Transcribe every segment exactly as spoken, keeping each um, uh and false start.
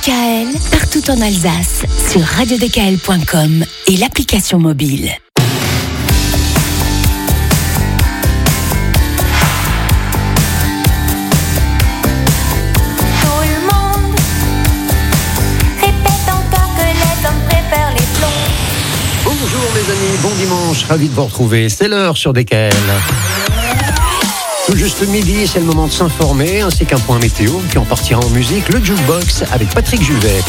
K L, partout en Alsace, sur radio d k l point com et l'application mobile. Bonjour les amis, bon dimanche, ravi de vous retrouver. C'est l'heure sur D K L. Tout juste midi, c'est le moment de s'informer, ainsi qu'un point météo, puis on partira en musique, le Jukebox avec Patrick Juvet.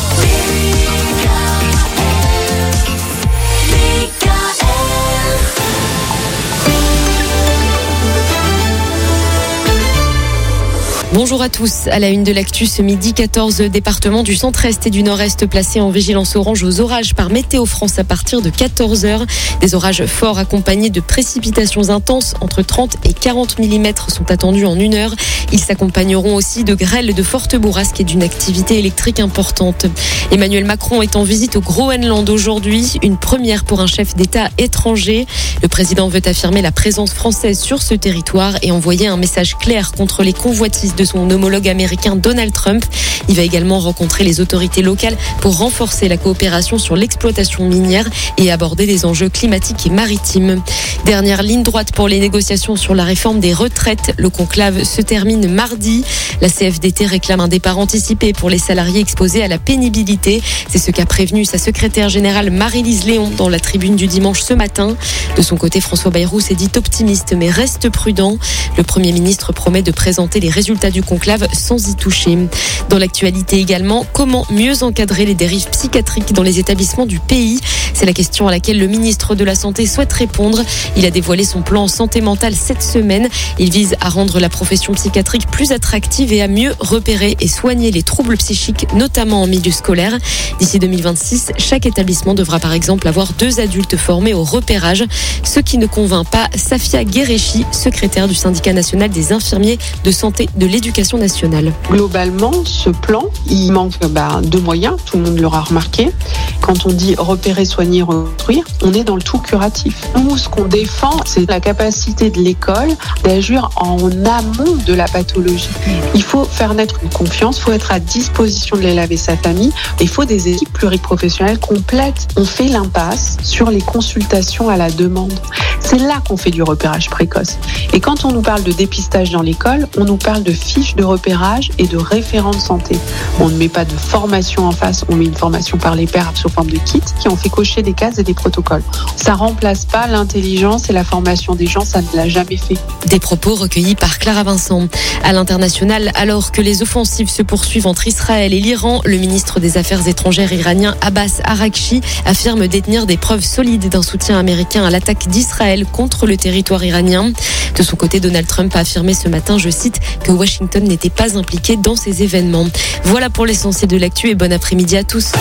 Bonjour à tous. À la une de l'actu ce midi, quatorze départements du centre-est et du nord-est placés en vigilance orange aux orages par Météo France à partir de quatorze heures. Des orages forts accompagnés de précipitations intenses, entre trente et quarante millimètres sont attendus en une heure. Ils s'accompagneront aussi de grêles, de fortes bourrasques et d'une activité électrique importante. Emmanuel Macron est en visite au Groenland aujourd'hui, une première pour un chef d'État étranger. Le président veut affirmer la présence française sur ce territoire et envoyer un message clair contre les convoitises de son homologue américain Donald Trump. Il va également rencontrer les autorités locales pour renforcer la coopération sur l'exploitation minière et aborder des enjeux climatiques et maritimes. Dernière ligne droite pour les négociations sur la réforme des retraites. Le conclave se termine mardi. La C F D T réclame un départ anticipé pour les salariés exposés à la pénibilité. C'est ce qu'a prévenu sa secrétaire générale Marie-Lise Léon dans la tribune du dimanche ce matin. De son côté, François Bayrou s'est dit optimiste mais reste prudent. Le Premier ministre promet de présenter les résultats du conclave sans y toucher. Dans l'actualité également, comment mieux encadrer les dérives psychiatriques dans les établissements du pays ? C'est la question à laquelle le ministre de la Santé souhaite répondre. Il a dévoilé son plan santé mentale cette semaine. Il vise à rendre la profession psychiatrique plus attractive et à mieux repérer et soigner les troubles psychiques, notamment en milieu scolaire. D'ici deux mille vingt-six, chaque établissement devra par exemple avoir deux adultes formés au repérage. Ce qui ne convainc pas Safia Guéréchi, secrétaire du syndicat national des infirmiers de santé de l'éducation nationale. Globalement, ce plan, il manque bah, de moyens, tout le monde l'aura remarqué. Quand on dit repérer, soigner, reconstruire, on est dans le tout curatif. Nous, ce qu'on défend, c'est la capacité de l'école d'agir en amont de la pathologie. Il faut faire naître une confiance, il faut être à disposition de l'élève et sa famille. Il faut des équipes pluriprofessionnelles complètes. On fait l'impasse sur les consultations à la demande. C'est là qu'on fait du repérage précoce. Et quand on nous parle de dépistage dans l'école, on nous parle de fiches de repérage et de référents de santé. On ne met pas de formation en face, on met une formation par les pairs sous forme de kits qui ont fait cocher des cases et des protocoles. Ça remplace pas l'intelligence et la formation des gens, ça ne l'a jamais fait. Des propos recueillis par Clara Vincent. À l'international, alors que les offensives se poursuivent entre Israël et l'Iran, le ministre des Affaires étrangères iranien Abbas Araghchi affirme détenir des preuves solides d'un soutien américain à l'attaque d'Israël contre le territoire iranien. De son côté, Donald Trump a affirmé ce matin, je cite, que Washington n'était pas impliqué dans ces événements. Voilà pour l'essentiel de l'actu et bon après-midi à tous.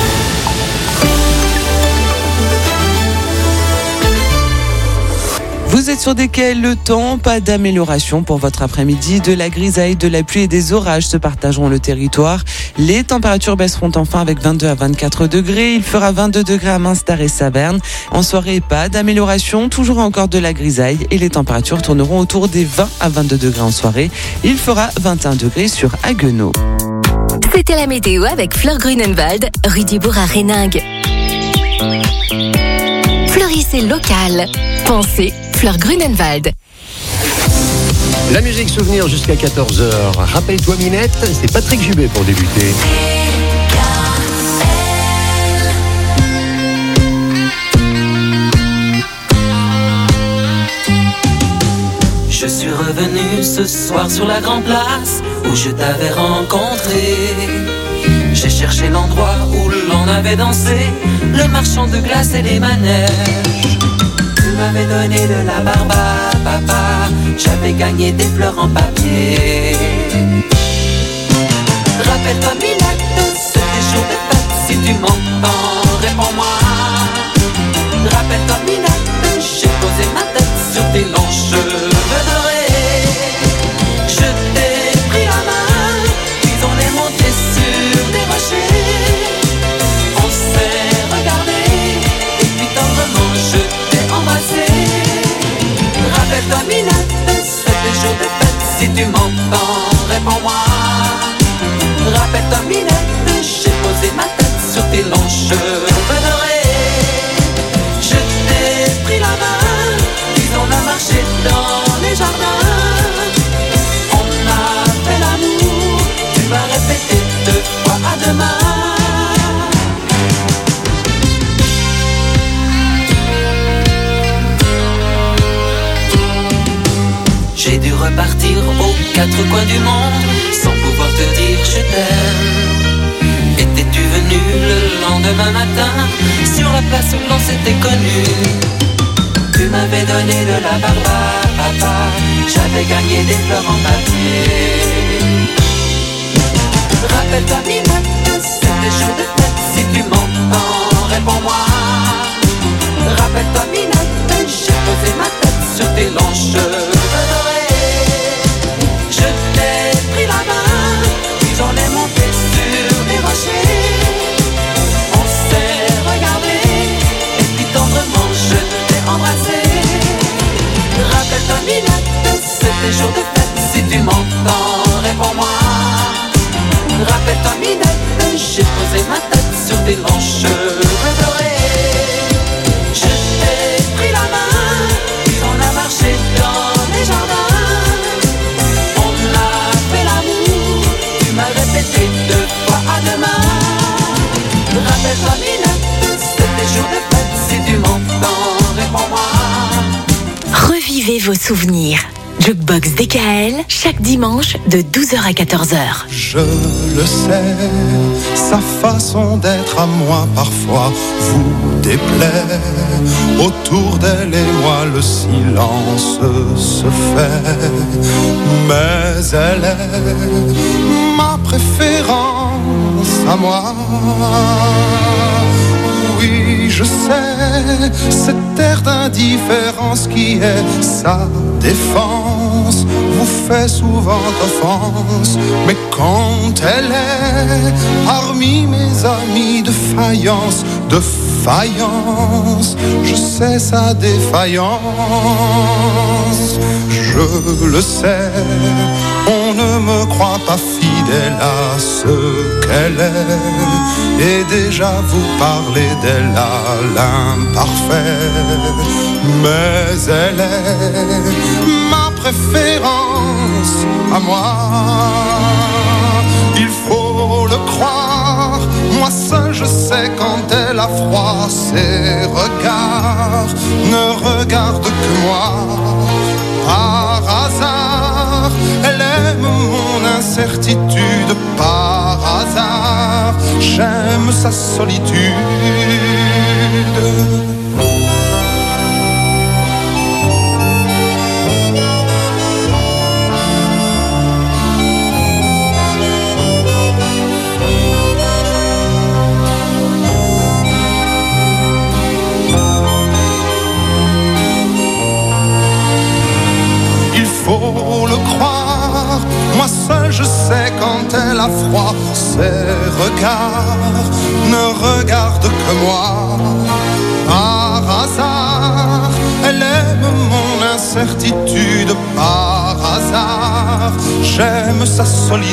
Vous êtes sur D K L, le temps, pas d'amélioration pour votre après-midi. De la grisaille, de la pluie et des orages se partageront le territoire. Les températures baisseront enfin avec vingt-deux à vingt-quatre degrés. Il fera vingt-deux degrés à Münster et Saverne. En soirée, pas d'amélioration, toujours encore de la grisaille et les températures tourneront autour des vingt à vingt-deux degrés en soirée. Il fera vingt et un degrés sur Haguenau. C'était la météo avec Fleur Grunenwald, rue du Bourg à Réningue. Fleurissez local. Pensez Fleur Grunenwald. La musique souvenir jusqu'à quatorze heures. Rappelle-toi Minette, c'est Patrick Juvet pour débuter. Je suis revenu ce soir sur la grande place où je t'avais rencontré. J'ai cherché l'endroit où l'on avait dansé, le marchand de glace et les manèges. Tu m'avais donné de la barbe à papa, j'avais gagné des fleurs en papier. Rappelle-toi Minette, c'était jour de fête, si tu m'entends, réponds-moi. Rappelle-toi Minette, j'ai posé ma tête sur tes longs cheveux dorés. Je t'ai pris la main, puis on est monté sur des rochers. On s'est regardé, et puis tendrement je t'ai embrassé. Rappelle-toi Minette, c'était jour de fête, si tu m'entends, réponds-moi. Rappelle-toi Minette, j'ai posé ma partir aux quatre coins du monde sans pouvoir te dire je t'aime. Étais-tu venu le lendemain matin sur la place où l'on s'était connu? Tu m'avais donné de la barbe à papa, j'avais gagné des fleurs en papier. Rappelle-toi Minette, c'était jour de fête, si tu m'entends, réponds-moi. Rappelle-toi Minette, j'ai posé ma tête sur tes longs cheveux dorés. Je t'ai pris la main, puis on est monté sur des rochers. On s'est regardé, et puis tendrement je t'ai embrassé. Rappelle-toi Minette, c'était jour de fête, si tu m'entends, réponds-moi. Rappelle-toi Minette, j'ai posé ma tête sur tes longs cheveux dorés. Je t'ai pris la main, puis on a marché dans les jardins. On a fait l'amour, tu m'as répété deux fois à demain. Rappelle-toi Minette, c'était jour de fête, si tu m'entends, réponds-moi. Revivez vos souvenirs. Jukebox D K L, chaque dimanche de douze heures à quatorze heures. Je le sais, sa façon d'être à moi parfois vous déplaît. Autour d'elle et moi le silence se fait. Mais elle est ma préférence à moi. Oui, je sais, cette air d'indifférence qui est sa défense vous fait souvent offense. Mais quand elle est parmi mes amis de faïence, de faïence, je sais sa défaillance. Je le sais, on ne me croit pas fidèle à ce qu'elle est. Et déjà vous parlez d'elle à l'imparfait. Mais elle est ma préférence à moi. Il faut le croire, moi seul je sais quand elle a froid. Ses regards ne regardent que moi. Par hasard, elle aime mon incertitude. Par hasard, j'aime sa solitude. Faut le croire, moi seul je sais quand elle a froid. Ses regards ne regardent que moi. Par hasard, elle aime mon incertitude. Par hasard, j'aime sa solitude.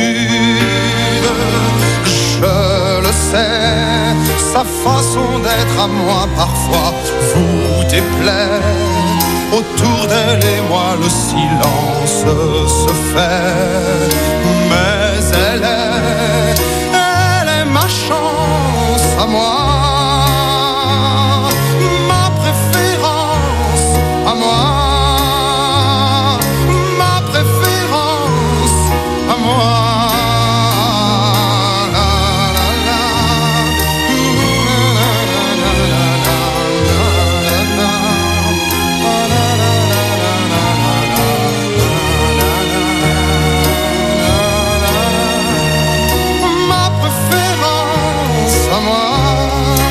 Je le sais, sa façon d'être à moi parfois vous déplaît. Autour d'elle et moi le silence se fait. Mais elle est, elle est ma chance à moi. Ma préférence à moi. Ma préférence à moi. À moi.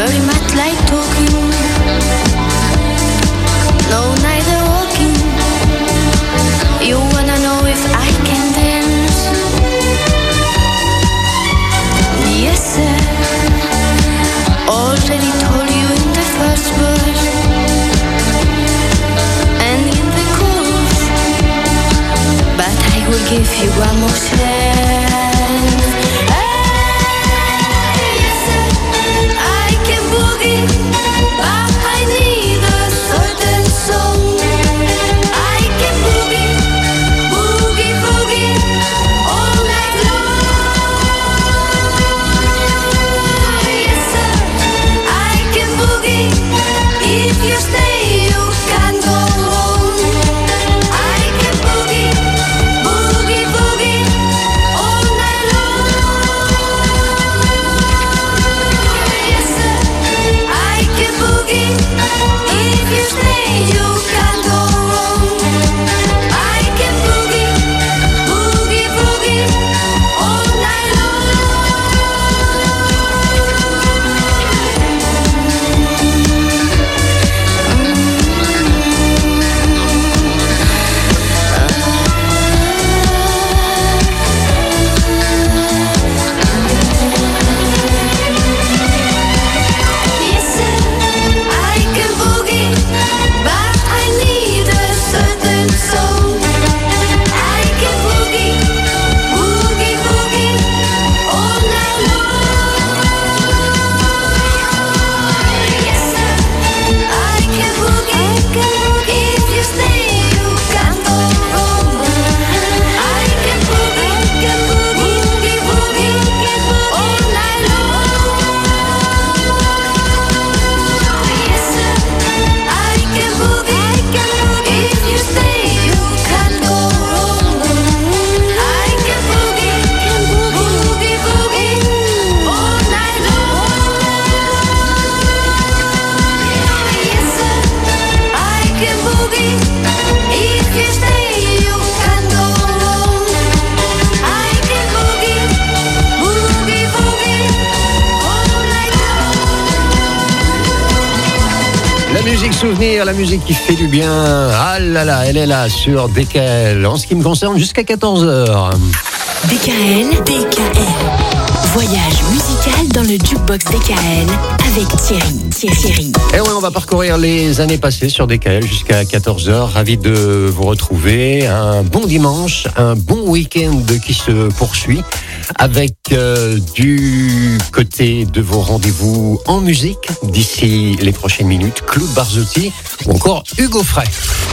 very much like talking. No, neither walking. You wanna know if I can dance? Yes, sir. Already told you in the first verse and in the chorus, but I will give you one more chance. Souvenir, la musique qui fait du bien. Ah là là, elle est là sur D K L. En ce qui me concerne, jusqu'à quatorze heures. D K L, D K L. Voyage musical dans le Jukebox D K L avec Thierry. Thierry. Et oui, on va parcourir les années passées sur D K L jusqu'à quatorze heures. Ravi de vous retrouver. Un bon dimanche, un bon week-end qui se poursuit avec euh, du côté de vos rendez-vous en musique d'ici les prochaines minutes, Claude Barzotti ou encore Hugo Frey.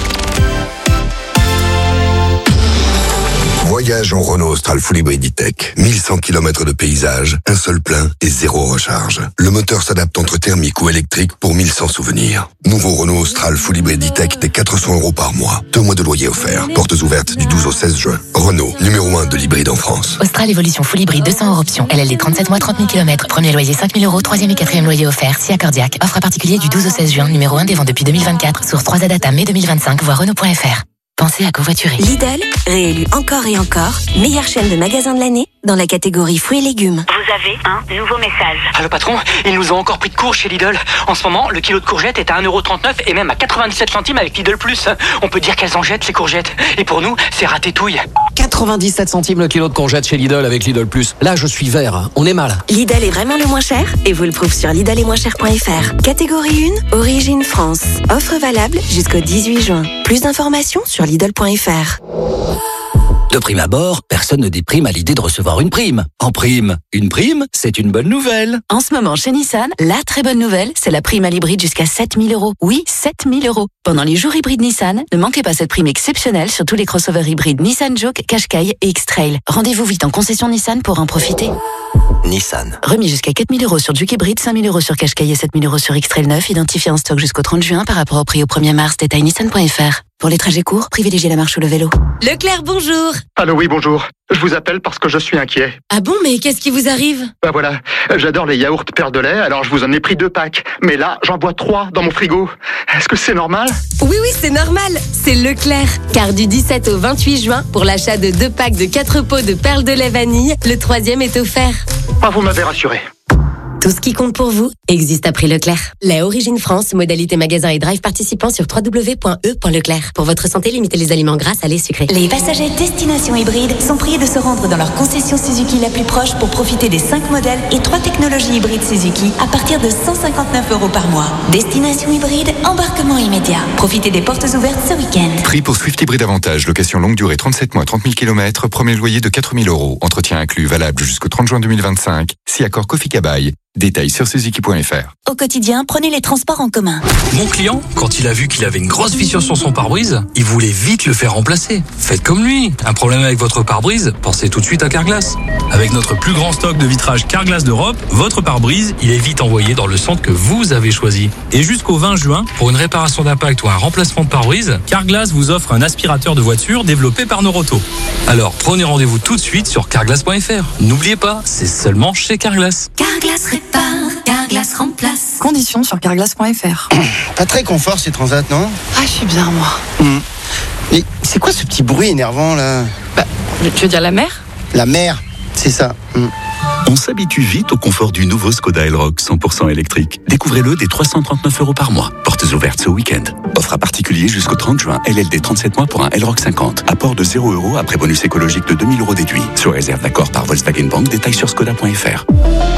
Voyage en Renault Austral Full Hybrid E-Tech. mille cent kilomètres de paysage, un seul plein et zéro recharge. Le moteur s'adapte entre thermique ou électrique pour mille cent souvenirs. Nouveau Renault Austral Full Hybrid E-Tech des quatre cents euros par mois. Deux mois de loyer offert. Portes ouvertes du douze au seize juin. Renault, numéro un de l'hybride en France. Austral Evolution Full Hybrid deux cents euros option. L L D trente-sept mois, trente mille kilomètres. Premier loyer cinq mille euros. Troisième et quatrième loyer offert. Si accordiaque. Offre à particulier du douze au seize juin. Numéro un des ventes depuis deux mille vingt-quatre. Source trois A Data mai deux mille vingt-cinq. Voir Renault point F R. Pensez à covoiturer. Lidl, réélu encore et encore, meilleure chaîne de magasins de l'année dans la catégorie fruits et légumes. Vous avez un nouveau message. Allô patron, ils nous ont encore pris de court chez Lidl. En ce moment, le kilo de courgettes est à un euro trente-neuf et même à quatre-vingt-dix-sept centimes avec Lidl Plus. On peut dire qu'elles en jettent les courgettes. Et pour nous, c'est ratétouille. quatre-vingt-dix-sept centimes le kilo de courgettes chez Lidl avec Lidl Plus. Là, je suis vert. On est mal. Lidl est vraiment le moins cher et vous le prouve sur lidl et moins cher point f r. Catégorie un, origine France. Offre valable jusqu'au dix-huit juin. Plus d'informations sur lidl point f r. De prime abord, personne ne déprime à l'idée de recevoir une prime. En prime, une prime, c'est une bonne nouvelle. En ce moment, chez Nissan, la très bonne nouvelle, c'est la prime à l'hybride jusqu'à sept mille euros. Oui, sept mille euros. Pendant les jours hybrides Nissan, ne manquez pas cette prime exceptionnelle sur tous les crossovers hybrides Nissan Juke, Qashqai et X-Trail. Rendez-vous vite en concession Nissan pour en profiter. Nissan. Remis jusqu'à quatre mille euros sur Juke hybride, cinq mille euros sur Qashqai et sept mille euros sur X-Trail neuf, identifié en stock jusqu'au trente juin par rapport au prix au premier mars, détail nissan point f r. Pour les trajets courts, privilégiez la marche ou le vélo. Leclerc, bonjour. Allô, oui, bonjour. Je vous appelle parce que je suis inquiet. Ah bon, mais qu'est-ce qui vous arrive? Bah voilà, j'adore les yaourts Père de lait, alors je vous en ai pris deux packs. Mais là, j'en bois trois dans mon frigo. Est-ce que c'est normal? Oui, oui, c'est normal. C'est Leclerc. Car du dix-sept au vingt-huit juin, pour l'achat de deux packs de quatre pots de perles de lait vanille, le troisième est offert. Ah, vous m'avez rassuré. Tout ce qui compte pour vous existe à prix Leclerc. La Origine France, modalité magasin et drive participant sur w w w point e point leclerc. Pour votre santé, limitez les aliments gras, salés, sucrés. Les passagers destination hybride sont priés de se rendre dans leur concession Suzuki la plus proche pour profiter des cinq modèles et trois technologies hybrides Suzuki à partir de cent cinquante-neuf euros par mois. Destination hybride, embarquement immédiat. Profitez des portes ouvertes ce week-end. Prix pour Swift Hybride Avantage, location longue durée trente-sept mois, trente mille kilomètres, premier loyer de quatre mille euros. Entretien inclus, valable jusqu'au trente juin deux mille vingt-cinq. Si accord Kofi Kabaï. Détails sur suzuki point f r. Au quotidien, prenez les transports en commun. Mon client, quand il a vu qu'il avait une grosse fissure sur son pare-brise, il voulait vite le faire remplacer. Faites comme lui. Un problème avec votre pare-brise, pensez tout de suite à Carglass. Avec notre plus grand stock de vitrage Carglass d'Europe, votre pare-brise, il est vite envoyé dans le centre que vous avez choisi. Et jusqu'au vingt juin, pour une réparation d'impact ou un remplacement de pare-brise, Carglass vous offre un aspirateur de voiture développé par Noroto. Alors prenez rendez-vous tout de suite sur carglass point f r. N'oubliez pas, c'est seulement chez Carglass. Carglass répare, Carglass remplace. Conditions sur carglass point f r. Pas très confort ces transats, non? Ah, je suis bien, moi. Mmh. Mais c'est quoi ce petit bruit énervant, là? Bah, tu veux dire la mer? La mer, c'est ça. Mmh. On s'habitue vite au confort du nouveau Skoda Elroq cent pour cent électrique. Découvrez-le dès trois cent trente-neuf euros par mois. Portes ouvertes ce week-end. Offre à particulier jusqu'au trente juin. L L D trente-sept mois pour un Elroq cinquante. Apport de zéro euros après bonus écologique de deux mille euros déduit. Sur réserve d'accord par Volkswagen Bank. Détails sur skoda point f r.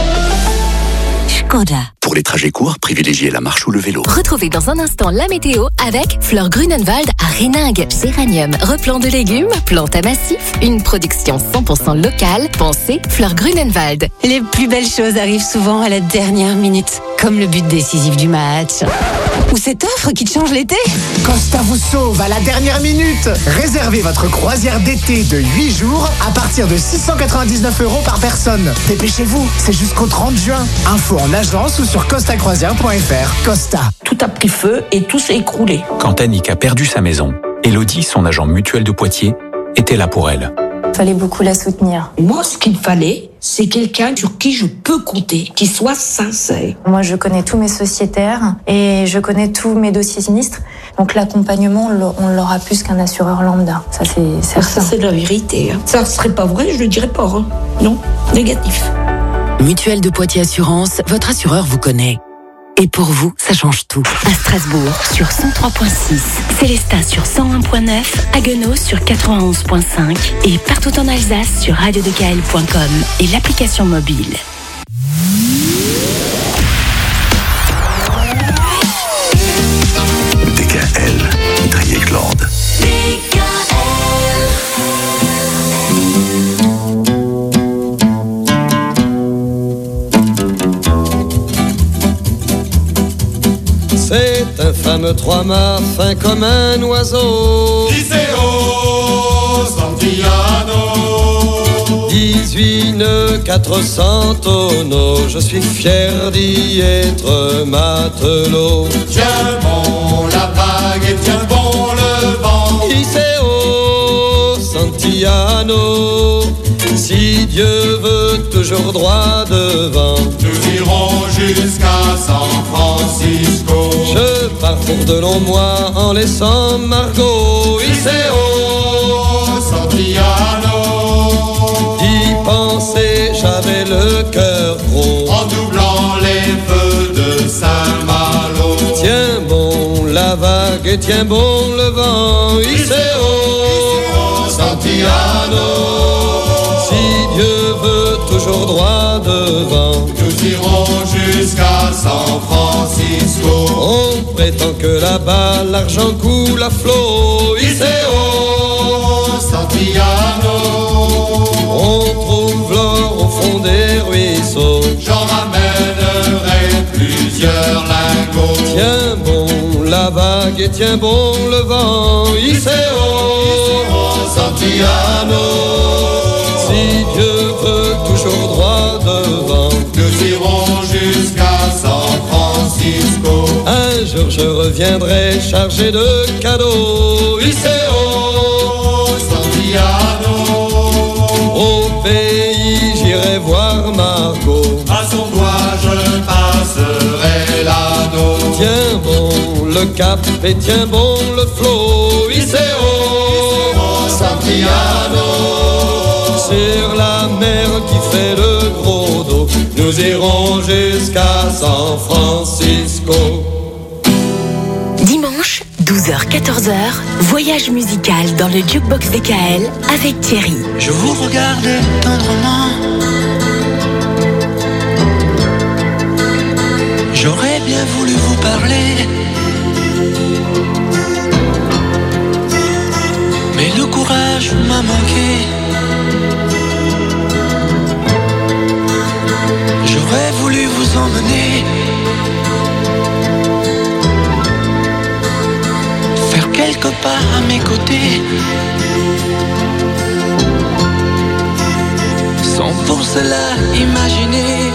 Skoda. Pour les trajets courts, privilégiez la marche ou le vélo. Retrouvez dans un instant la météo avec Fleur Grunenwald à Réningue. Géranium, replant de légumes, plantes à massif, une production cent pour cent locale. Pensez Fleur Grunenwald. Les plus belles choses arrivent souvent à la dernière minute, comme le but décisif du match. Ou cette offre qui te change l'été. Costa vous sauve à la dernière minute. Réservez votre croisière d'été de huit jours à partir de six cent quatre-vingt-dix-neuf euros par personne. Dépêchez-vous, c'est jusqu'au trente juin. Info en agence ou sur costa croisière point f r. Costa. Tout a pris feu et tout s'est écroulé. Quand Annick a perdu sa maison, Elodie, son agent mutuel de Poitiers, était là pour elle. Il fallait beaucoup la soutenir. Moi, ce qu'il fallait, c'est quelqu'un sur qui je peux compter, qui soit sincère. Moi, je connais tous mes sociétaires et je connais tous mes dossiers sinistres. Donc l'accompagnement, on l'aura plus qu'un assureur lambda. Ça, c'est certain. Ça, c'est la vérité. Ça ne serait pas vrai, je le dirais pas. Hein. Non, négatif. Mutuelle de Poitiers Assurance, votre assureur vous connaît. Et pour vous, ça change tout. À Strasbourg, sur cent trois virgule six. Célestat sur cent un virgule neuf. Haguenau sur quatre-vingt-onze virgule cinq. Et partout en Alsace sur radio d k l point com et l'application mobile. D K L, Dreieckland. C'est un fameux trois-mâts fin comme un oiseau. Iseo Santillano. dix-huit nœuds, quatre cents tonneaux. Je suis fier d'y être matelot. Tiens bon la vague et tiens bon le vent. Iseo Santillano. Si Dieu veut toujours droit devant, nous irons jusqu'à San Francisco. Je pars pour de longs mois en laissant Margot. Iseo Santillano. D'y penser, j'avais le cœur gros. En doublant les feux de Saint-Malo. Tiens bon la vague et tiens bon le vent. Iseo Santillano. Si Dieu veut toujours droit devant, nous irons jusqu'à San Francisco. On prétend que là-bas l'argent coule à flot. Iseo Santillano. On trouve l'or au fond des ruisseaux. J'en ramènerai plusieurs lingots. Tiens bon la vague et tiens bon le vent. Iseo Santillano. Si Dieu veut toujours droit devant, nous irons jusqu'à San Francisco. Un jour je reviendrai chargé de cadeaux. Iseo Santillano. Au pays j'irai voir Margot. À son doigt je passerai l'anneau. Tiens bon le cap et tiens bon le flot. Iseo Santillano. Sur la mer qui fait le gros dos, nous nous irons jusqu'à San Francisco. Dimanche, douze heures quatorze heures, voyage musical dans le Jukebox D K L avec Thierry. Je vous regardais tendrement. J'aurais bien voulu vous parler, mais le courage m'a manqué. J'aurais voulu vous emmener, faire quelques pas à mes côtés, sans pour cela imaginer,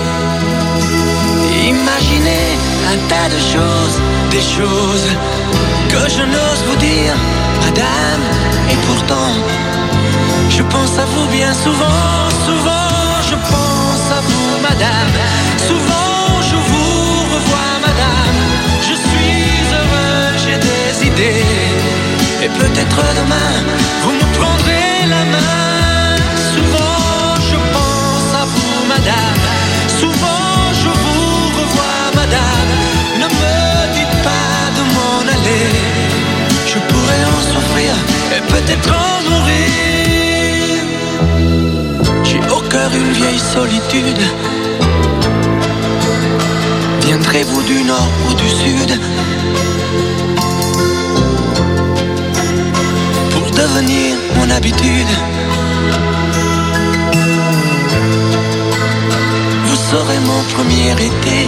imaginer un tas de choses, des choses que je n'ose vous dire, madame. Et pourtant, je pense à vous bien souvent, souvent je pense à vous, madame. Souvent je vous revois, madame. Je suis heureux, j'ai des idées, et peut-être demain vous me prendrez la main. Souvent je pense à vous, madame. Souvent je vous revois, madame. Ne me dites pas de m'en aller, je pourrais en souffrir et peut-être en mourir. J'ai au cœur une vieille solitude. Viendrez-vous du nord ou du sud pour devenir mon habitude? Vous serez mon premier été,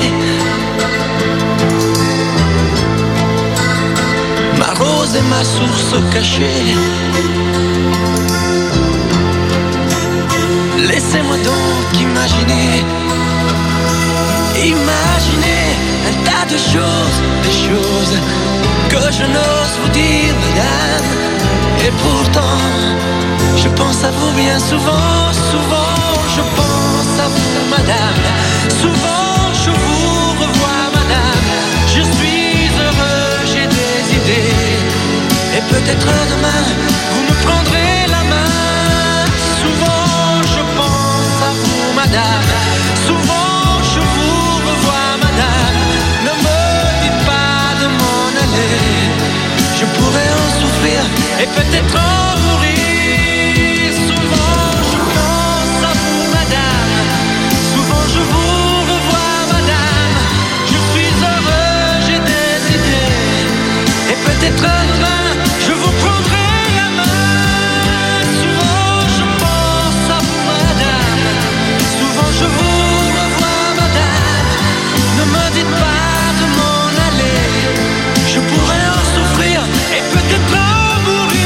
ma rose et ma source cachée. Laissez-moi donc imaginer, imaginer un tas de choses, des choses que je n'ose vous dire, madame. Et pourtant, je pense à vous bien souvent, souvent je pense à vous, madame. Souvent je vous revois, madame. Je suis heureux, j'ai des idées, et peut-être demain vous me prendrez la main. Souvent je pense à vous, madame. Souvent je vous revois, madame. Ne me dites pas de m'en aller, je pourrais en souffrir et peut-être en mourir. Souvent je pense à vous, madame. Souvent je vous revois, madame. Je suis heureux, j'ai des idées, et peut-être demain je vous prendrai la main. Souvent je pense à vous, madame. Souvent je vous revois, madame. Ne me dites pas de m'en aller, je pourrais en souffrir et peut-être en mourir.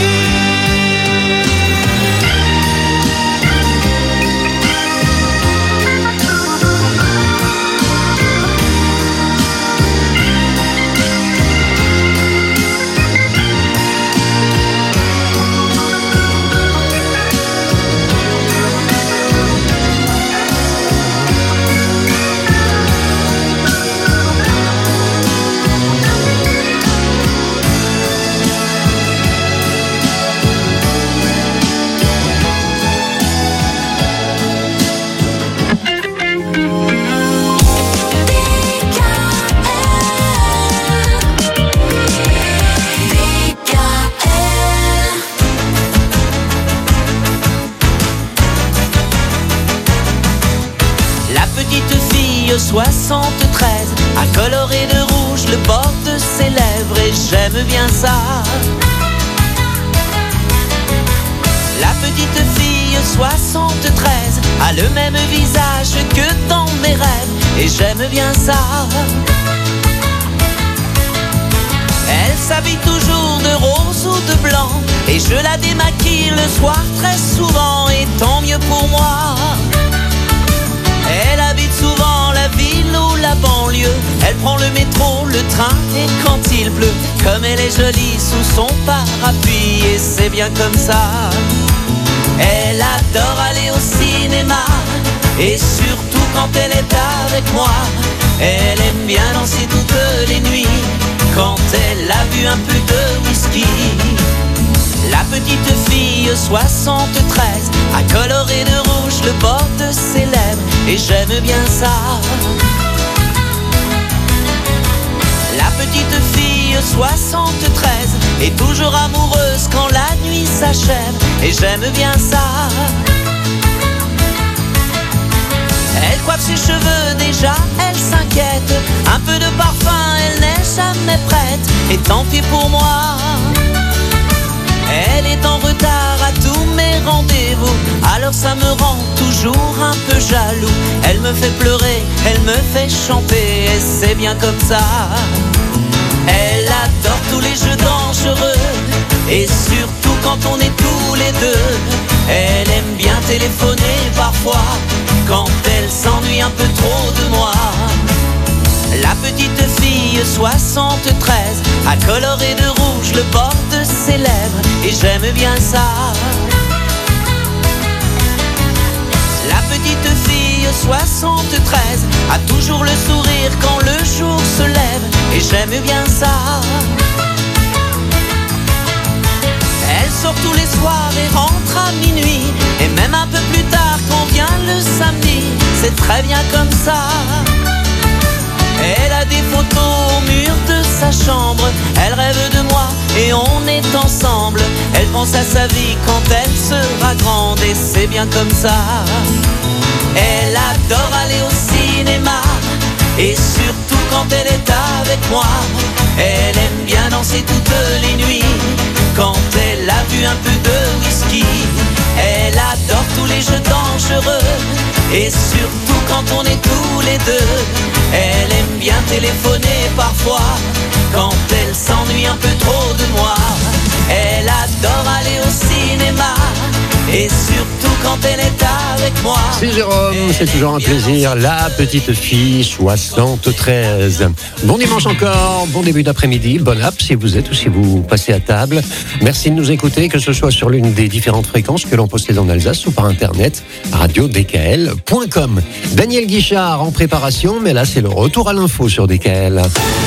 soixante-treize a coloré de rouge le bord de ses lèvres et j'aime bien ça. La petite fille soixante-treize a le même visage que dans mes rêves et j'aime bien ça. Elle s'habille toujours de rose ou de blanc et je la démaquille le soir très souvent et tant mieux pour moi. Elle habite souvent la ville ou la banlieue. Elle prend le métro, le train et quand il pleut, comme elle est jolie sous son parapluie et c'est bien comme ça. Elle adore aller au cinéma et surtout quand elle est avec moi. Elle aime bien danser toutes les nuits quand elle a bu un peu de whisky. La petite fille soixante-treize a coloré de rouge le bord de ses lèvres et j'aime bien ça. La petite fille soixante-treize est toujours amoureuse quand la nuit s'achève et j'aime bien ça. Elle coiffe ses cheveux déjà, elle s'inquiète. Un peu de parfum, elle n'est jamais prête. Et tant pis pour moi. Elle est en retard à tous mes rendez-vous. Alors ça me rend toujours un peu jaloux. Elle me fait pleurer, elle me fait chanter. Et c'est bien comme ça. Elle adore tous les jeux dangereux. Et surtout quand on est tous les deux. Elle aime bien téléphoner parfois quand elle s'ennuie un peu trop de moi. La petite fille soixante-treize a coloré de rouge le bord de ses lèvres et j'aime bien ça. La petite fille soixante-treize a toujours le sourire quand le jour se lève et j'aime bien ça. Elle sort tous les soirs et rentre à minuit. Et même un peu plus tard quand vient le samedi. C'est très bien comme ça. Elle a des photos au mur de sa chambre. Elle rêve de moi et on est ensemble. Elle pense à sa vie quand elle sera grande. Et c'est bien comme ça. Elle adore aller au cinéma. Et surtout quand elle est avec moi. Elle aime bien danser toutes les nuits. Quand elle a bu un peu de whisky. Elle adore tous les jeux dangereux. Et surtout quand on est tous les deux. Elle aime bien téléphoner parfois quand elle s'ennuie un peu trop de moi. Elle adore aller au cinéma. Et surtout quand elle est avec moi. C'est Jérôme, c'est toujours un plaisir. La petite fille soixante-treize. Bon dimanche encore, bon début d'après-midi. Bonne app si vous êtes ou si vous passez à table. Merci de nous écouter, que ce soit sur l'une des différentes fréquences que l'on possède en Alsace ou par internet, radio d k l point com. Daniel Guichard en préparation, mais là c'est le retour à l'info sur D K L.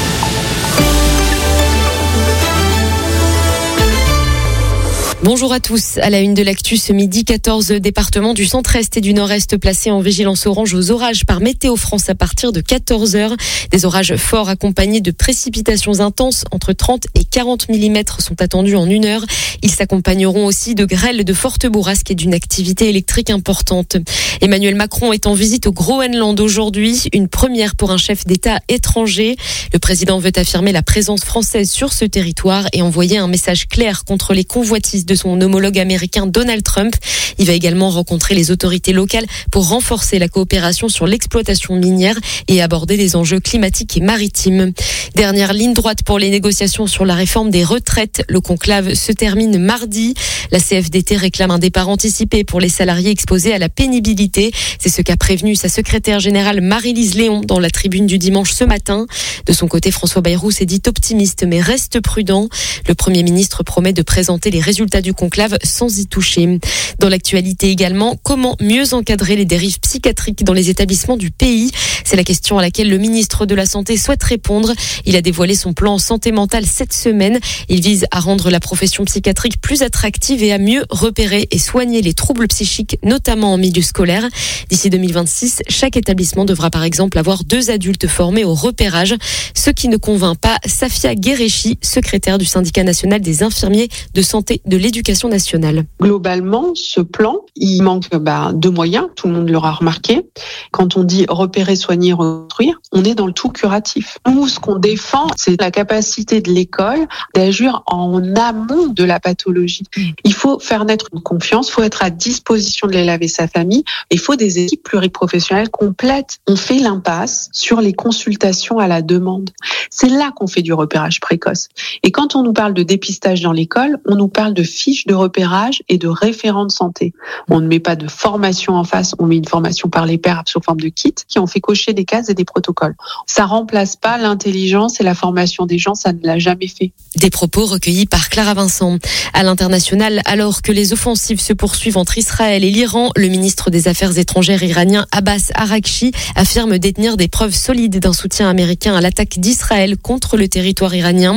Bonjour à tous. À la une de l'actu ce midi, quatorze départements du centre-est et du nord-est placés en vigilance orange aux orages par Météo France à partir de quatorze heures. Des orages forts accompagnés de précipitations intenses entre trente et quarante millimètres sont attendus en une heure. Ils s'accompagneront aussi de grêles, de fortes bourrasques et d'une activité électrique importante. Emmanuel Macron est en visite au Groenland aujourd'hui, une première pour un chef d'État étranger. Le président veut affirmer la présence française sur ce territoire et envoyer un message clair contre les convoitises de son homologue américain Donald Trump. Il va également rencontrer les autorités locales pour renforcer la coopération sur l'exploitation minière et aborder des enjeux climatiques et maritimes. Dernière ligne droite pour les négociations sur la réforme des retraites. Le conclave se termine mardi. La C F D T réclame un départ anticipé pour les salariés exposés à la pénibilité. C'est ce qu'a prévenu sa secrétaire générale Marie-Lise Léon dans la tribune du dimanche ce matin. De son côté, François Bayrou s'est dit optimiste mais reste prudent. Le Premier ministre promet de présenter les résultats du conclave sans y toucher. Dans l'actualité également, comment mieux encadrer les dérives psychiatriques dans les établissements du pays? C'est la question à laquelle le ministre de la Santé souhaite répondre. Il a dévoilé son plan santé mentale cette semaine. Il vise à rendre la profession psychiatrique plus attractive et à mieux repérer et soigner les troubles psychiques, notamment en milieu scolaire. D'ici deux mille vingt-six, chaque établissement devra par exemple avoir deux adultes formés au repérage. Ce qui ne convainc pas Safia Guéréchi, secrétaire du syndicat national des infirmiers de santé de l'éducation nationale. Globalement, ce plan, il manque bah, de moyens, tout le monde l'aura remarqué. Quand on dit repérer, soigner, reconstruire, on est dans le tout curatif. Nous, ce qu'on défend, c'est la capacité de l'école d'agir en amont de la pathologie. Il faut faire naître une confiance, il faut être à disposition de l'élève et sa famille, il faut des équipes pluriprofessionnelles complètes. On fait l'impasse sur les consultations à la demande. C'est là qu'on fait du repérage précoce. Et quand on nous parle de dépistage dans l'école, on nous parle de fiches de repérage et de référents de santé. On ne met pas de formation en face, on met une formation par les pairs sous forme de kits qui ont fait cocher des cases et des protocoles. Ça remplace pas l'intelligence et la formation des gens, ça ne l'a jamais fait. Des propos recueillis par Clara Vincent. À l'international, alors que les offensives se poursuivent entre Israël et l'Iran, le ministre des Affaires étrangères iranien Abbas Araghchi affirme détenir des preuves solides d'un soutien américain à l'attaque d'Israël contre le territoire iranien.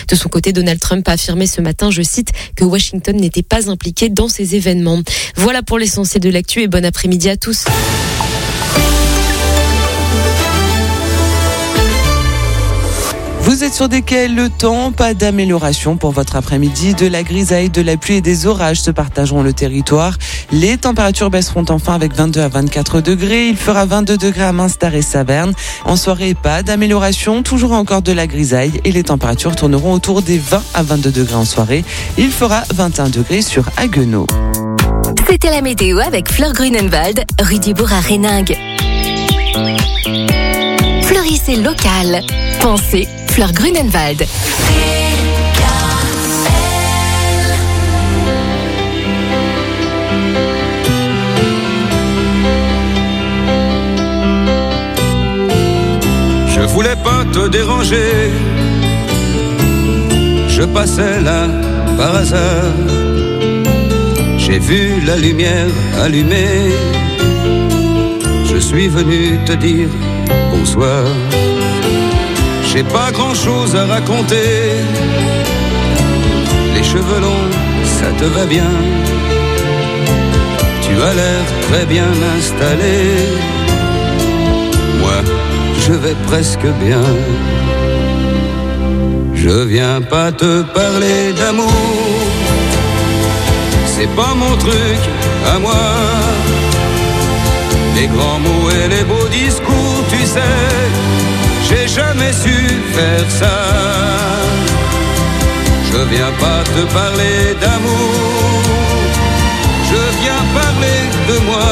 De son côté, Donald Trump a affirmé ce matin, je cite, que Washington n'était pas impliqué dans ces événements. Voilà pour l'essentiel de l'actu et bon après-midi à tous. Vous êtes sur des quais, le temps, pas d'amélioration pour votre après-midi. De la grisaille, de la pluie et des orages se partageront le territoire. Les températures baisseront enfin avec vingt-deux à vingt-quatre degrés. Il fera vingt-deux degrés à Münster et Saverne. En soirée, pas d'amélioration, toujours encore de la grisaille et les températures tourneront autour des vingt à vingt-deux degrés en soirée. Il fera vingt et un degrés sur Haguenau. C'était la météo avec Fleur Grunenwald, rue du Bourg à Réningue. Fleurissez local. Pensez Fleur Grunenwald. Je voulais pas te déranger, je passais là par hasard. J'ai vu la lumière allumée, je suis venu te dire bonsoir. J'ai pas grand chose à raconter, les cheveux longs, ça te va bien. Tu as l'air très bien installé, moi je vais presque bien. Je viens pas te parler d'amour, c'est pas mon truc à moi. Les grands mots et les beaux discours, tu sais, j'ai jamais su faire ça. Je viens pas te parler d'amour, je viens parler de moi.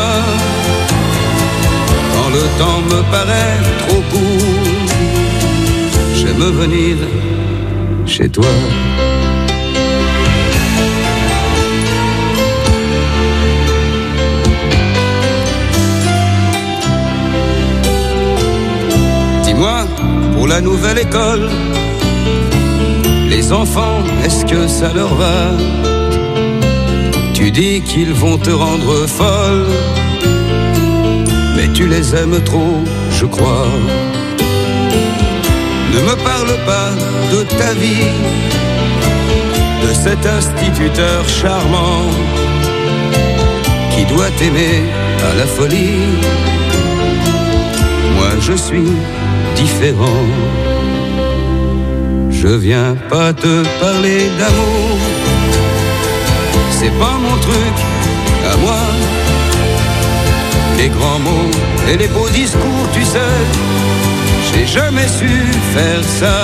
Quand le temps me paraît trop court, j'aime venir chez toi. Dis-moi, pour la nouvelle école, les enfants, est-ce que ça leur va? Tu dis qu'ils vont te rendre folle, mais tu les aimes trop, je crois. Ne me parle pas de ta vie, de cet instituteur charmant qui doit t'aimer à la folie. Moi je suis différent. Je viens pas te parler d'amour, c'est pas mon truc à moi. Les grands mots et les beaux discours, tu sais, j'ai jamais su faire ça.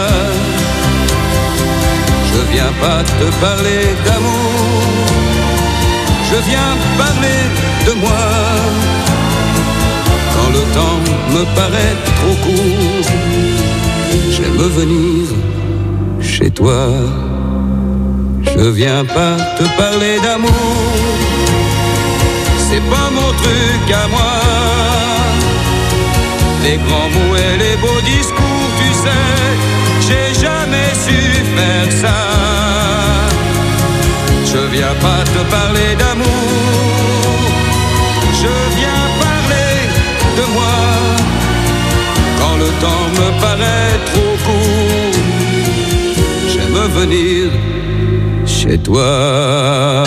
Je viens pas te parler d'amour, je viens parler de moi. Quand le temps me paraît trop court, j'aime venir chez toi. Je viens pas te parler d'amour, c'est pas mon truc à moi. Les grands mots et les beaux discours, tu sais, j'ai jamais su faire ça. Je viens pas te parler d'amour, je viens parler de moi. Quand le temps me paraît trop court, j'aime venir chez toi.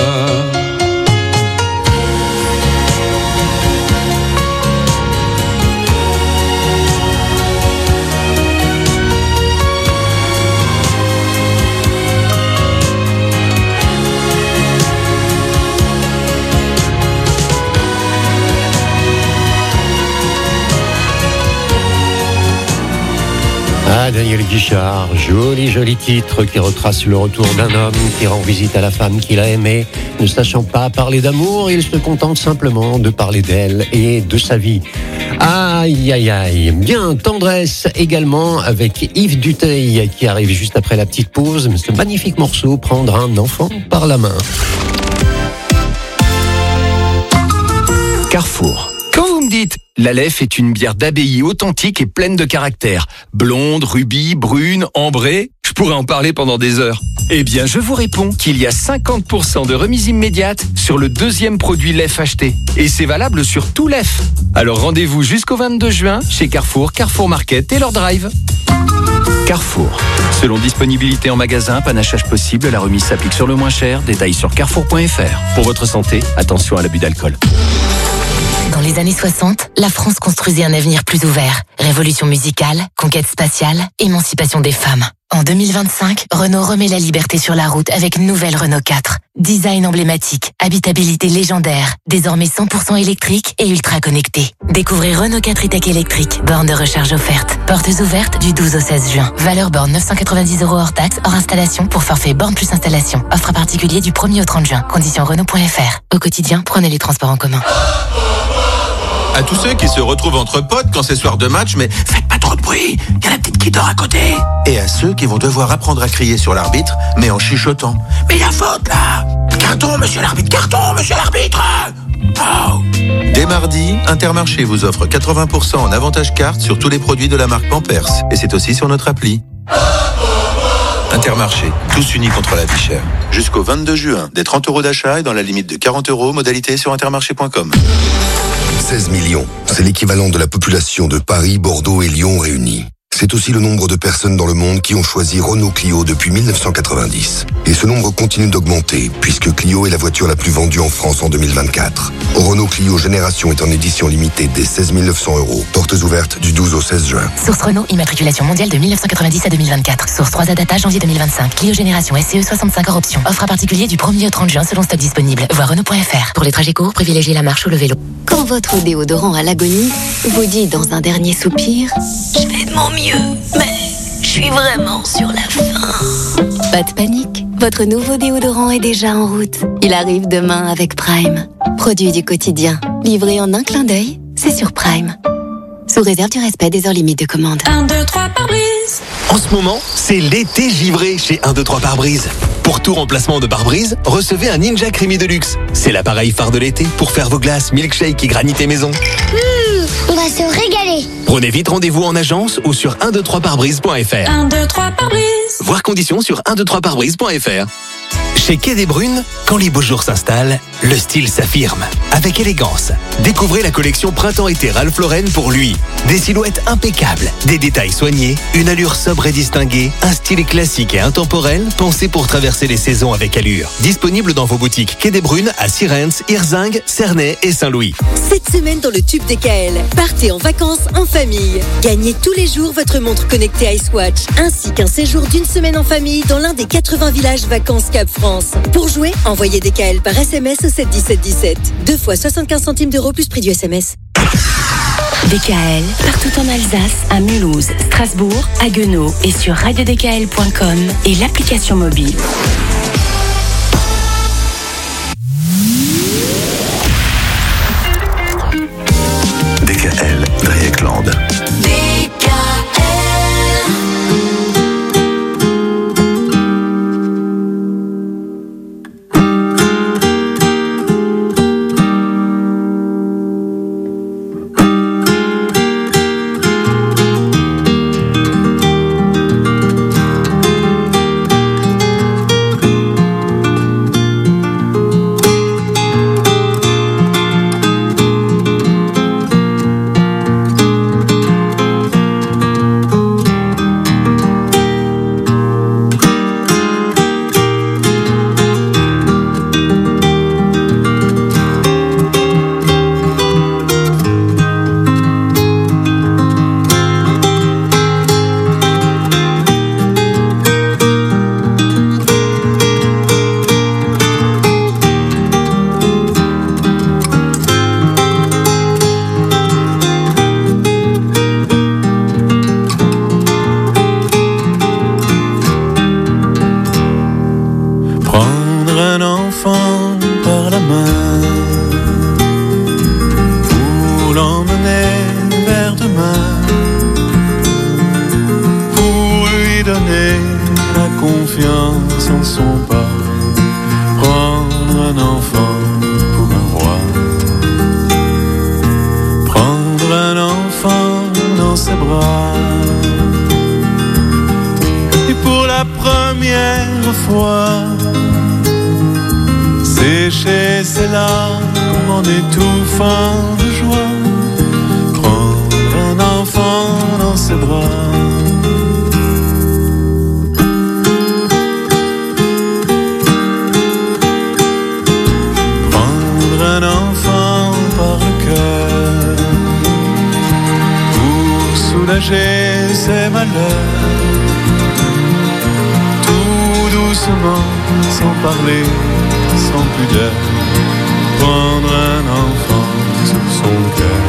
Ah, Daniel Guichard, joli joli titre qui retrace le retour d'un homme qui rend visite à la femme qu'il a aimée. Ne sachant pas parler d'amour, il se contente simplement de parler d'elle et de sa vie. Aïe aïe aïe. Bien, tendresse également avec Yves Duteil qui arrive juste après la petite pause. Ce magnifique morceau, Prendre un enfant par la main. Carrefour. Quand vous me dites l'Aleph est une bière d'abbaye authentique et pleine de caractère, blonde, rubis, brune, ambrée, je pourrais en parler pendant des heures. Eh bien, je vous réponds qu'il y a cinquante pour cent de remise immédiate sur le deuxième produit Lef acheté. Et c'est valable sur tout Lef. Alors rendez-vous jusqu'au vingt-deux juin chez Carrefour, Carrefour Market et leur drive. Carrefour. Selon disponibilité en magasin, panachage possible, la remise s'applique sur le moins cher. Détails sur carrefour point f r. Pour votre santé, attention à l'abus d'alcool. Dans les années soixante, la France construisait un avenir plus ouvert. Révolution musicale, conquête spatiale, émancipation des femmes. En deux mille vingt-cinq, Renault remet la liberté sur la route avec une nouvelle Renault quatre. Design emblématique, habitabilité légendaire, désormais cent pour cent électrique et ultra connecté. Découvrez Renault quatre e-tech électrique, borne de recharge offerte. Portes ouvertes du douze au seize juin. Valeur borne neuf cent quatre-vingt-dix euros hors taxe, hors installation pour forfait borne plus installation. Offre à particulier du premier au trente juin. Conditions Renault point f r. Au quotidien, prenez les transports en commun. À tous ceux qui se retrouvent entre potes quand c'est soir de match, mais faites pas trop de bruit, il y a la petite qui dort à côté. Et à ceux qui vont devoir apprendre à crier sur l'arbitre, mais en chuchotant. Mais il y a faute là. Carton, monsieur l'arbitre, carton, monsieur l'arbitre. Oh. Dès mardi, Intermarché vous offre quatre-vingts pour cent en avantage carte sur tous les produits de la marque Pampers. Et c'est aussi sur notre appli. Intermarché, tous unis contre la vie chère. Jusqu'au vingt-deux juin, des trente euros d'achat et dans la limite de quarante euros, modalité sur intermarché point com. seize millions, c'est l'équivalent de la population de Paris, Bordeaux et Lyon réunis. C'est aussi le nombre de personnes dans le monde qui ont choisi Renault Clio depuis mille neuf cent quatre-vingt-dix. Et ce nombre continue d'augmenter, puisque Clio est la voiture la plus vendue en France en deux mille vingt-quatre. Renault Clio Génération est en édition limitée dès seize mille neuf cents euros. Portes ouvertes du douze au seize juin. Source Renault, immatriculation mondiale de mille neuf cent quatre-vingt-dix à deux mille vingt-quatre. Source trois A data janvier deux mille vingt-cinq. Clio Génération S C E soixante-cinq hors option. Offre à particulier du premier au trente juin selon stock disponible. Voir Renault point f r. Pour les trajets courts, privilégiez la marche ou le vélo. Quand votre déodorant à l'agonie vous dit dans un dernier soupir « Je fais de mon mieux, mais je suis vraiment sur la fin ». Pas de panique, votre nouveau déodorant est déjà en route. Il arrive demain avec Prime. Produit du quotidien, livré en un clin d'œil, c'est sur Prime. Sous réserve du respect des heures limites de commande. un, deux, trois pare-brise. En ce moment, c'est l'été givré chez un, deux, trois pare-brise. Pour tout remplacement de pare-brise, recevez un Ninja Creamy Deluxe. C'est l'appareil phare de l'été pour faire vos glaces, milkshake et granité maison. Mmh, on va se régaler. Prenez vite rendez-vous en agence ou sur un, deux, trois pare-brise point f r. un, deux, trois pare-brise. Voir conditions sur un, deux, trois pare-brise point f r. Chez Quai des Brunes, quand les beaux jours s'installent, le style s'affirme. Avec élégance, découvrez la collection Printemps-été Ralph Lauren pour lui. Des silhouettes impeccables, des détails soignés, une allure sobre et distinguée, un style classique et intemporel, pensé pour traverser les saisons avec allure. Disponible dans vos boutiques Quai des Brunes à Sirens, Hirzingue, Cernay et Saint-Louis. Cette semaine dans le tube D K L, partez en vacances en famille. Gagnez tous les jours votre montre connectée Icewatch, ainsi qu'un séjour d'une semaine en famille dans l'un des quatre-vingts villages vacances Cap France. Pour jouer, envoyez D K L par S M S au sept dix-sept dix-sept. Deux fois soixante-quinze centimes d'euros plus prix du S M S. D K L, partout en Alsace, à Mulhouse, Strasbourg, à Haguenau et sur radio d k l point com et l'application mobile. D K L, Dreieckland. soulager ses malheurs, tout doucement, sans parler, sans pudeur, prendre un enfant sur son cœur,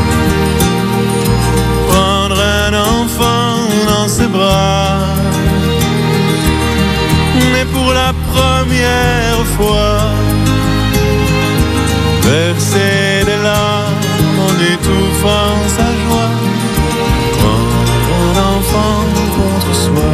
prendre un enfant dans ses bras, mais pour la première fois, verser des larmes en étouffant sa joie, prendre un enfant contre soi.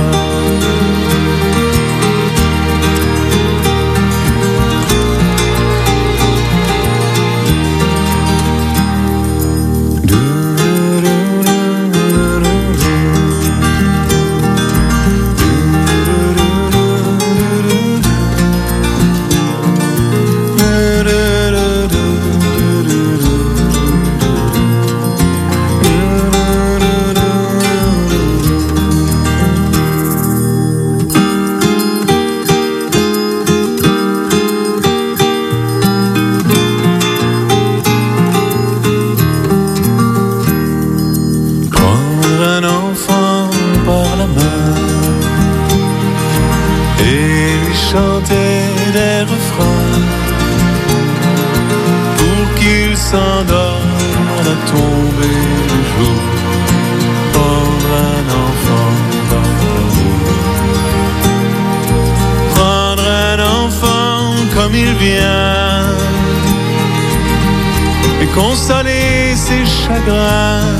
S'endorme à la tombée du jour, prendre un enfant par l'amour, prendre un enfant comme il vient et consoler ses chagrins,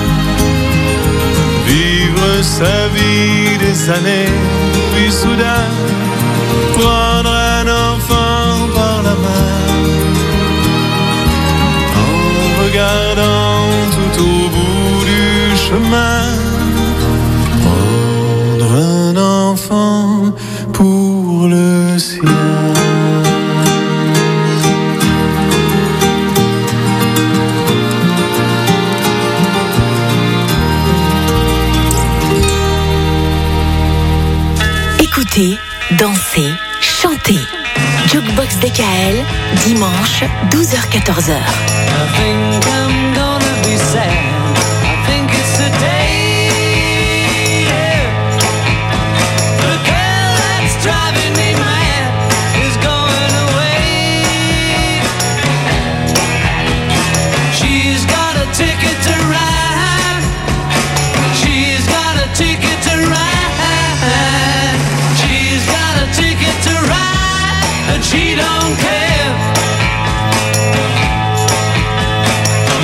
vivre sa vie des années, puis soudain prendre un enfant par la main, regardant tout au bout du chemin, prendre un enfant pour le sien. Écoutez, dansez, chantez. Jukebox D K L, dimanche, douze heures quatorze heures. I think I'm gonna be sad. I think it's the day. Yeah. The girl that's driving me mad is going away. She's got a ticket to ride. She's got a ticket to ride. She's got a ticket to ride, and she don't care.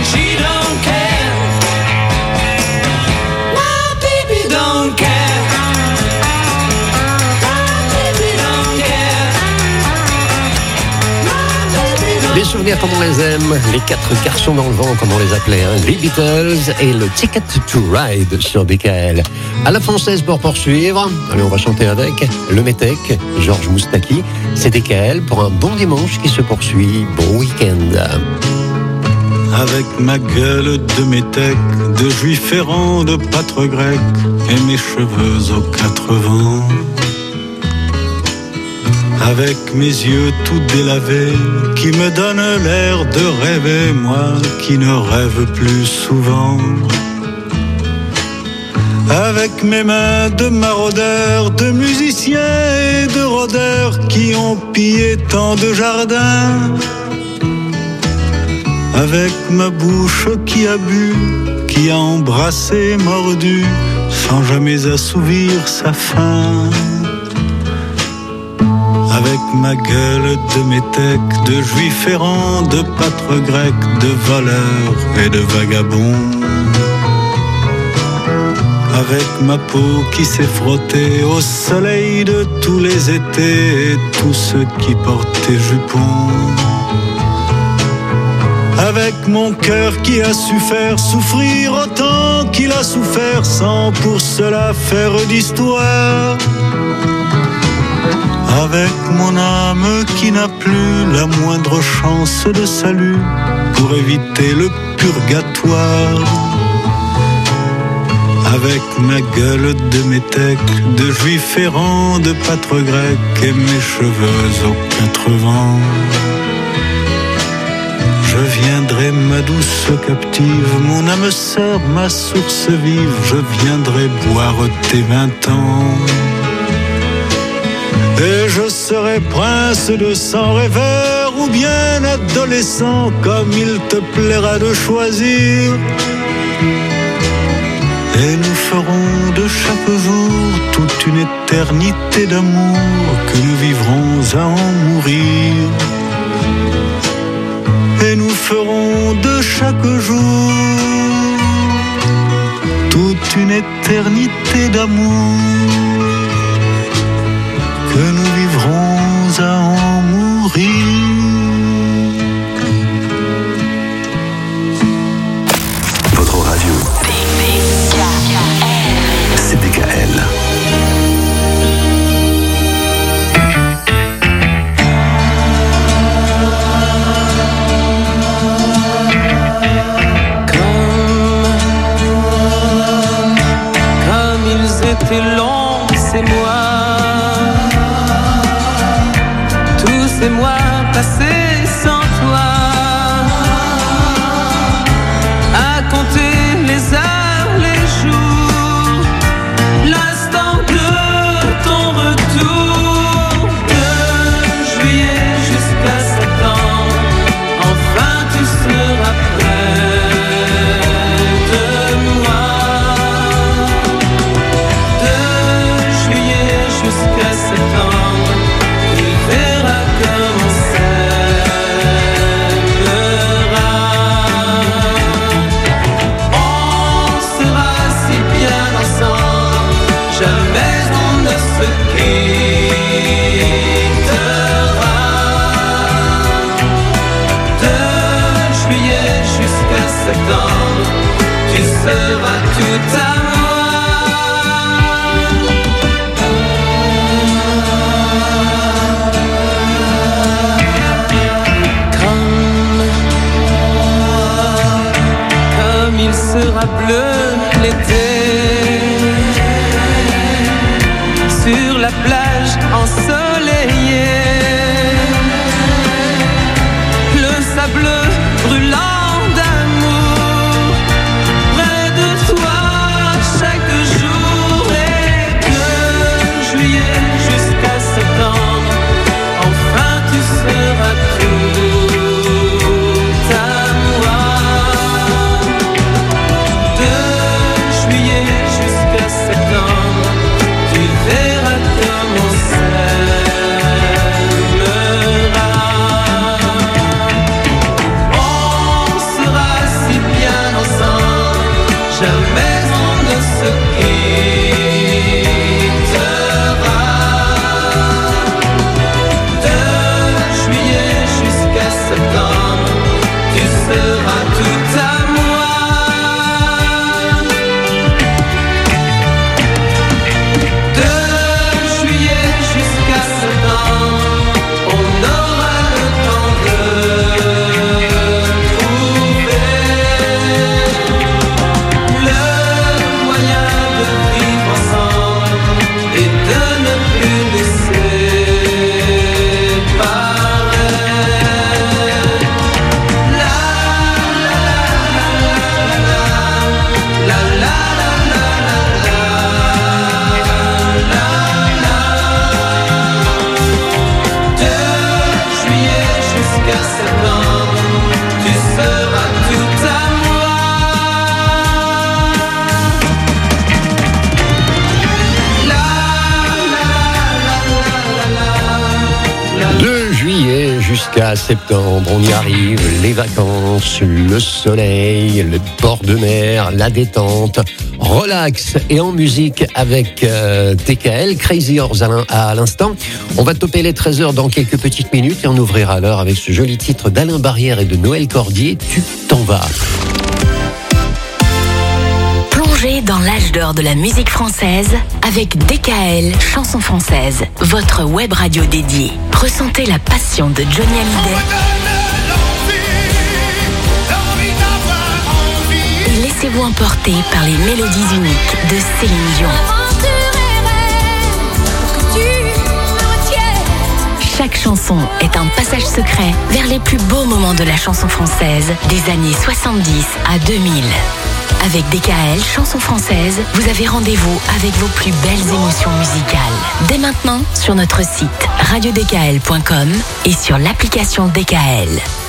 and she don't care. My baby don't care. My baby don't care. My baby don't care. Les souvenirs comme on les aime, les quatre garçons dans le vent comme on les appelait, hein, les Beatles et le Ticket to Ride sur D K L. À la française pour poursuivre, allez on va chanter avec le Métèque, Georges Moustaki, c'est D K L pour un bon dimanche qui se poursuit, bon week-end. Avec ma gueule de métèque, de juif errant, de pâtre grec, et mes cheveux aux quatre vents. Avec mes yeux tout délavés, qui me donnent l'air de rêver, moi qui ne rêve plus souvent. Avec mes mains de maraudeurs, de musiciens et de rôdeurs, qui ont pillé tant de jardins. Avec ma bouche qui a bu, qui a embrassé, mordu, sans jamais assouvir sa faim. Avec ma gueule de métèque, de juif errant, de pâtre grec, de voleur et de vagabond. Avec ma peau qui s'est frottée au soleil de tous les étés et tous ceux qui portaient jupons. Avec mon cœur qui a su faire souffrir autant qu'il a souffert sans pour cela faire d'histoire. Avec mon âme qui n'a plus la moindre chance de salut pour éviter le purgatoire. Avec ma gueule de métèque, de juif errant, de pâtre grec et mes cheveux aux quatre vents. Je viendrai ma douce captive, mon âme sœur, ma source vive, je viendrai boire tes vingt ans. Et je serai prince de sang rêveur ou bien adolescent, comme il te plaira de choisir. Et nous ferons de chaque jour toute une éternité d'amour que nous vivrons à en mourir. Et nous ferons de chaque jour toute une éternité d'amour que nous vivrons à en mourir. Votre radio, c'est D K L. C'était long, ces mois, tous ces mois passés sans toi, à compter les heures, les jours, l'instant de ton retour, de juillet jusqu'à septembre, enfin tu seras près de moi. Jusqu'à septembre, tu verras comme on s'aimera. On sera si bien ensemble, jamais on ne se quittera. De juillet jusqu'à septembre, tu seras tout à moi. Il sera bleu l'été, sur la plage ensoleillée, le sable brûlant d'amour, près de toi chaque jour, et de juillet jusqu'à septembre, enfin tu seras tout à moi. Jusqu'à septembre, tu verras comme on s'aimera. On seras tout à moi. De juillet jusqu'à septembre, on aura le temps de trouver le moyen de vivre ensemble et de ne plus nous séparer. La la la la la la jusqu'à septembre, tu seras tout à moi. De juillet jusqu'à septembre, on y arrive, les vacances, le soleil, le bord de mer, la détente, relax et en musique avec euh, T K L, Crazy Horse à, à l'instant. On va toper les treize heures dans quelques petites minutes et on ouvrira l'heure avec ce joli titre d'Alain Barrière et de Noël Cordier, Tu t'en vas. Plongez dans l'âge d'or de la musique française avec D K L, Chansons françaises, votre web radio dédiée. Ressentez la passion de Johnny Hallyday et laissez-vous emporter par les mélodies uniques de Céline Dion. Chaque chanson est un passage secret vers les plus beaux moments de la chanson française des années soixante-dix à deux mille. Avec D K L, Chansons françaises, vous avez rendez-vous avec vos plus belles émotions musicales. Dès maintenant, sur notre site radio d k l point com et sur l'application D K L.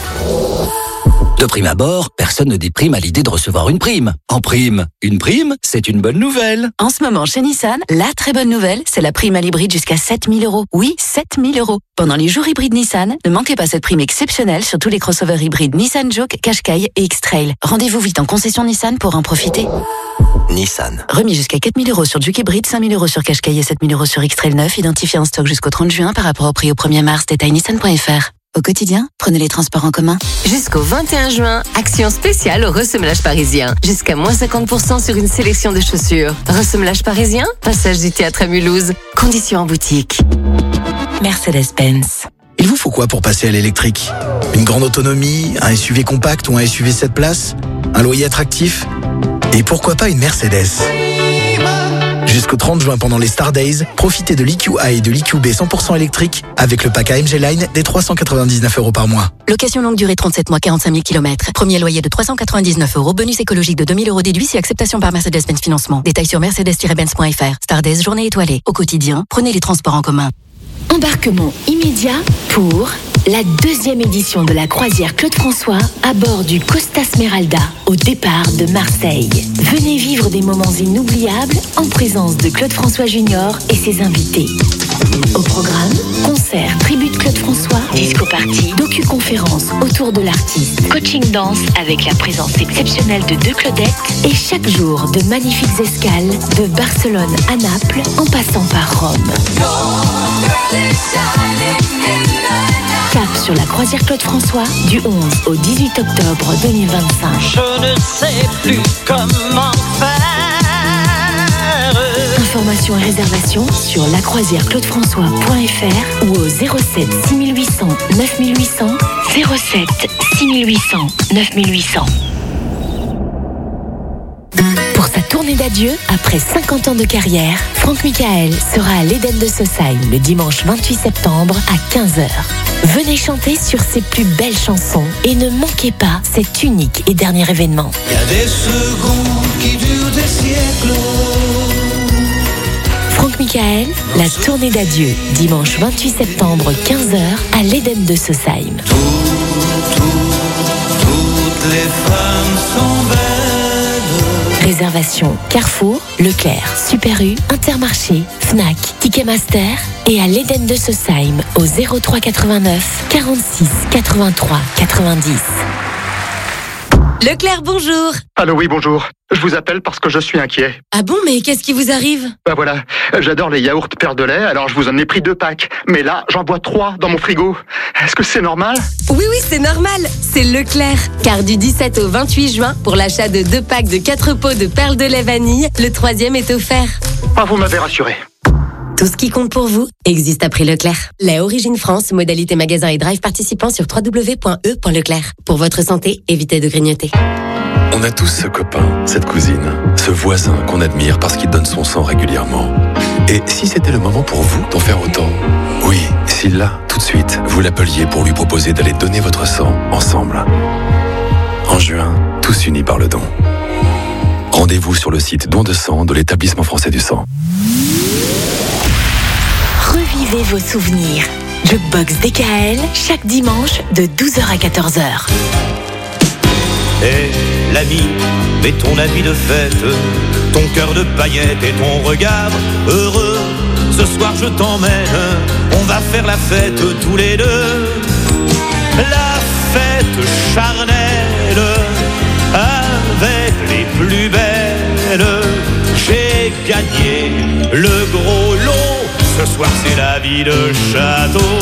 De prime abord, personne ne déprime à l'idée de recevoir une prime. En prime, une prime, c'est une bonne nouvelle. En ce moment, chez Nissan, la très bonne nouvelle, c'est la prime à l'hybride jusqu'à sept mille euros. Oui, sept mille euros. Pendant les jours hybrides Nissan, ne manquez pas cette prime exceptionnelle sur tous les crossovers hybrides Nissan Juke, Qashqai et X-Trail. Rendez-vous vite en concession Nissan pour en profiter. Nissan. Remis jusqu'à quatre mille euros sur Juke hybride, cinq mille euros sur Qashqai et sept mille euros sur X-Trail neuf, identifié en stock jusqu'au trente juin par rapport au prix au premier mars. Détail nissan point f r. Au quotidien, prenez les transports en commun. Jusqu'au vingt et un juin, action spéciale au ressemelage parisien. Jusqu'à moins cinquante pour cent sur une sélection de chaussures. Ressemelage parisien, passage du théâtre à Mulhouse. Conditions en boutique. Mercedes-Benz. Il vous faut quoi pour passer à l'électrique ? Une grande autonomie, un S U V compact ou un S U V sept places ? Un loyer attractif ? Et pourquoi pas une Mercedes ? Jusqu'au trente juin, pendant les Star Days, profitez de l'E Q A et de l'E Q B cent pour cent électrique avec le pack A M G Line des trois cent quatre-vingt-dix-neuf euros par mois. Location longue durée trente-sept mois, quarante-cinq mille kilomètres. Premier loyer de trois cent quatre-vingt-dix-neuf euros. Bonus écologique de deux mille euros déduit si acceptation par Mercedes-Benz Financement. Détails sur mercedes tiret benz point f r. Star Days, journée étoilée. Au quotidien, prenez les transports en commun. Embarquement immédiat pour la deuxième édition de la croisière Claude François à bord du Costa Smeralda au départ de Marseille. Venez vivre des moments inoubliables en présence de Claude François Junior et ses invités. Au programme, concerts, tribut de Claude François, disco party, docu-conférences autour de l'artiste, coaching danse avec la présence exceptionnelle de deux Claudettes et chaque jour de magnifiques escales de Barcelone à Naples en passant par Rome. Cap sur la croisière Claude François du onze au dix-huit octobre deux mille vingt-cinq. Je ne sais plus comment faire. Informations et réservations sur lacroisière claude françois point f r ou au zéro sept six huit zéro zéro neuf huit zéro zéro zéro sept six huit zéro zéro neuf huit zéro zéro. Pour sa tournée d'adieu, après cinquante ans de carrière, Franck Michael sera à l'Eden de Saussaye le dimanche vingt-huit septembre à quinze heures. Venez chanter sur ses plus belles chansons et ne manquez pas cet unique et dernier événement. Il y a des secondes qui durent des siècles. Franck Michael, la tournée d'adieu, dimanche vingt-huit septembre quinze heures à l'Eden de Saussaye. Tout, tout, toutes les femmes sont belles. Réservation Carrefour, Leclerc, Super U, Intermarché, Fnac, Ticketmaster et à l'Eden de Saussaye au zéro trois quatre-vingt-neuf quarante-six quatre-vingt-trois quatre-vingt-dix. Leclerc, bonjour. Allô, oui, bonjour. Je vous appelle parce que je suis inquiet. Ah bon, mais qu'est-ce qui vous arrive? Bah voilà, j'adore les yaourts Perle de lait, alors je vous en ai pris deux packs. Mais là, j'en bois trois dans mon frigo. Est-ce que c'est normal? Oui, oui, c'est normal. C'est Leclerc. Car du dix-sept au vingt-huit juin, pour l'achat de deux packs de quatre pots de Perle de lait vanille, le troisième est offert. Ah, vous m'avez rassuré. Tout ce qui compte pour vous existe à prix Leclerc. Lait Origine France, modalité magasin et drive participant sur w w w point e point leclerc. Pour votre santé, évitez de grignoter. On a tous ce copain, cette cousine, ce voisin qu'on admire parce qu'il donne son sang régulièrement. Et si c'était le moment pour vous d'en faire autant? Oui, si là, tout de suite, vous l'appeliez pour lui proposer d'aller donner votre sang ensemble. En juin, tous unis par le don. Rendez-vous sur le site don de sang de l'Établissement français du sang. Revivez vos souvenirs. Jukebox D K L, chaque dimanche de douze heures à quatorze heures. Et l'ami, mets ton habit de fête, ton cœur de paillettes et ton regard heureux. Ce soir je t'emmène, on va faire la fête tous les deux. La fête charnelle, avec les plus belles. J'ai gagné le gros lot, ce soir c'est la vie de château.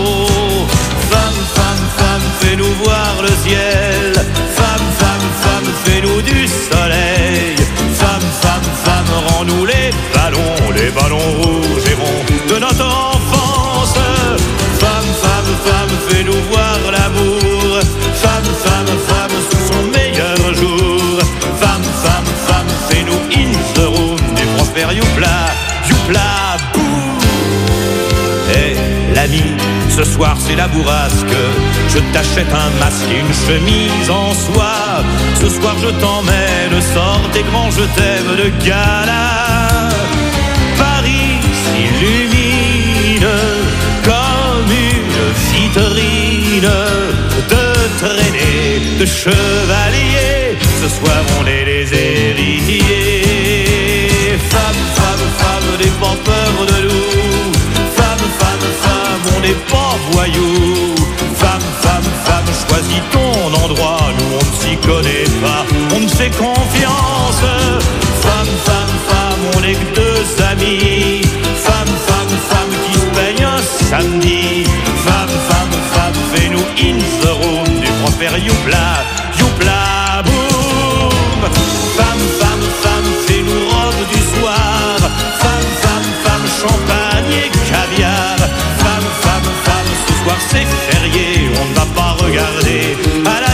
Femme, femme, femme, fais-nous voir le ciel. Femme, femme, femme, fais-nous du soleil. Femme, femme, femme, rends-nous les ballons, les ballons rouges et ronds de notre enfance. Femme, femme, femme, fais-nous voir l'amour. Femme, femme, femme, sous son meilleur jour. Femme, femme, femme, fais-nous in the room du Prosper Youpla, Youpla, boum. Hey, l'ami, ce soir c'est la bourrasque. Je t'achète un masque et une chemise en soie. Ce soir je t'emmène, sors tes grands je t'aime de gala. Paris s'illumine comme une vitrine de traînée, de chevalier. Ce soir on est les héritiers. Femme, femme, femme, n'aie pas peur de nous. Femme, femme, femme, on n'est pas voyous. Femme, femme, femme, choisis ton endroit. Nous on ne s'y connaît pas, on ne fait confiance. Femme, femme, femme, on n'est que deux amis. Femme, femme, femme, qui se baigne un samedi. Femme, femme, femme, fais-nous in the room du Prosper Youpla, Youpla, boum. Femme, femme, femme, fais-nous robe du soir. Femme, femme, femme, champagne et caviar. Femme, femme, femme, ce soir c'est férié, on ne va pas regarder à la